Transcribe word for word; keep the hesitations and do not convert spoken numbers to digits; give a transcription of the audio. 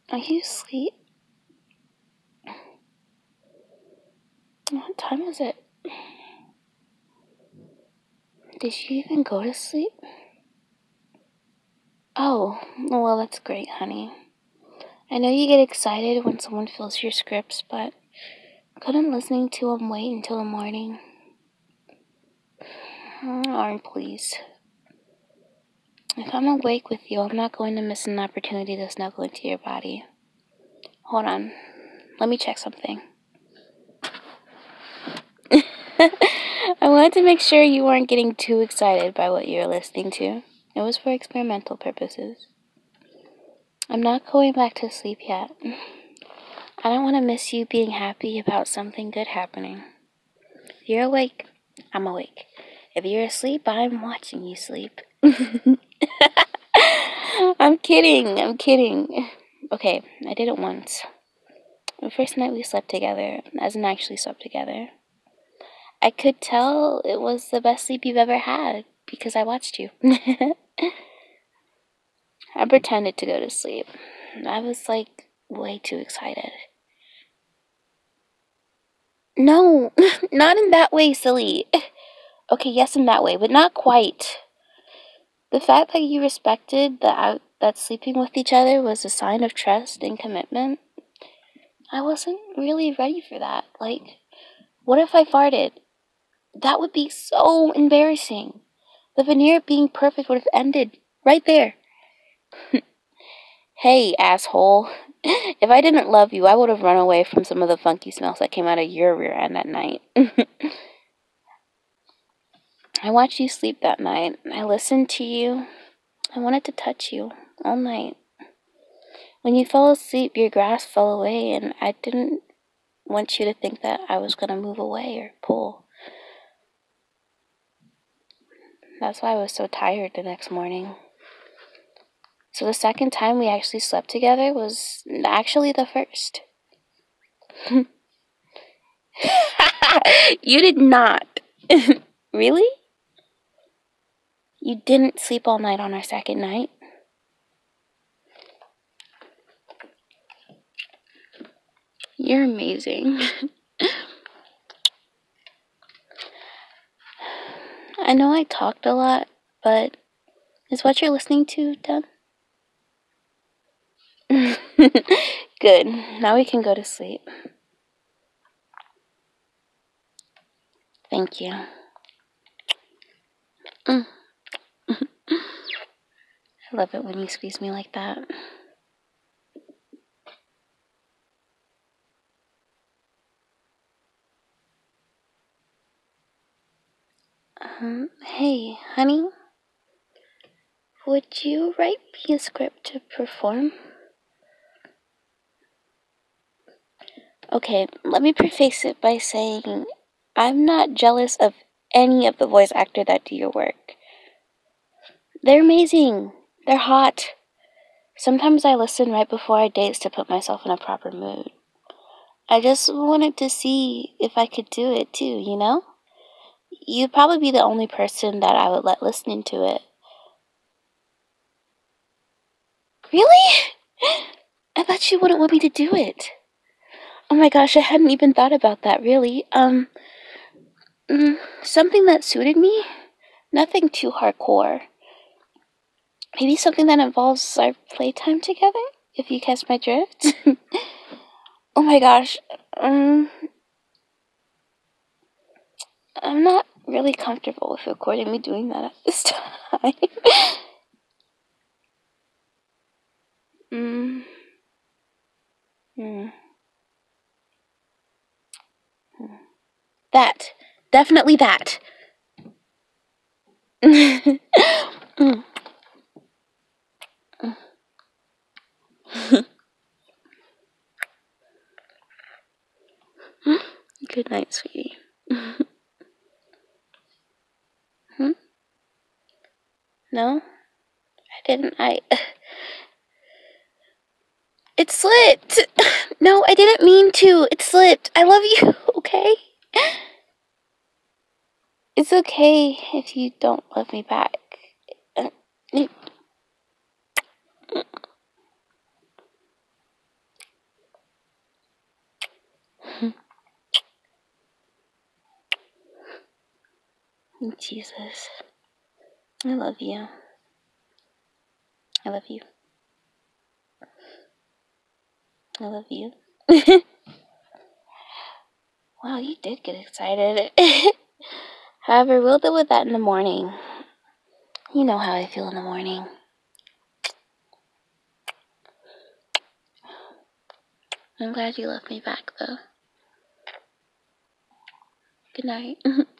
Are you asleep? What time is it? Did you even go to sleep? Oh, well, that's great, honey. I know you get excited when someone fills your scripts, but couldn't listening to them wait until the morning? Arn, please. If I'm awake with you, I'm not going to miss an opportunity to snuggle into your body. Hold on. Let me check something. I wanted to make sure you weren't getting too excited by what you were listening to. It was for experimental purposes. I'm not going back to sleep yet. I don't want to miss you being happy about something good happening. If you're awake, I'm awake. If you're asleep, I'm watching you sleep. I'm kidding, I'm kidding. Okay, I did it once. The first night we slept together, as in actually slept together. I could tell it was the best sleep you've ever had, because I watched you. I pretended to go to sleep. I was, like, way too excited. No, not in that way, silly. Okay, yes, in that way, but not quite. The fact that you respected that that sleeping with each other was a sign of trust and commitment, I wasn't really ready for that. Like, what if I farted? That would be so embarrassing. The veneer of being perfect would have ended right there. Hey, asshole. If I didn't love you, I would have run away from some of the funky smells that came out of your rear end that night. I watched you sleep that night. I listened to you. I wanted to touch you all night. When you fell asleep, your grasp fell away, and I didn't want you to think that I was going to move away or pull. That's why I was so tired the next morning. So the second time we actually slept together was actually the first. You did not. Really? You didn't sleep all night on our second night? You're amazing. I know I talked a lot, but is what you're listening to done? Good. Now we can go to sleep. Thank you. Mm. I love it when you squeeze me like that. Um, hey, honey, would you write me a script to perform? Okay, let me preface it by saying I'm not jealous of any of the voice actors that do your work. They're amazing. They're hot. Sometimes I listen right before I date to put myself in a proper mood. I just wanted to see if I could do it too, you know? You'd probably be the only person that I would let listening to it. Really? I thought you wouldn't want me to do it. Oh my gosh, I hadn't even thought about that, really. Um, mm, something that suited me? Nothing too hardcore. Maybe something that involves our playtime together, if you catch my drift? Oh my gosh, um, I'm not really comfortable with recording me doing that at this time. mm. Mm. That. Definitely that. mm. Good night, sweetie. hmm? No? I didn't. I... It slipped! No, I didn't mean to. It slipped. I love you, okay? It's okay if you don't love me back. Jesus. I love you. I love you. I love you. Wow, you did get excited. However, we'll deal with that in the morning. You know how I feel in the morning. I'm glad you love me back, though. Good night.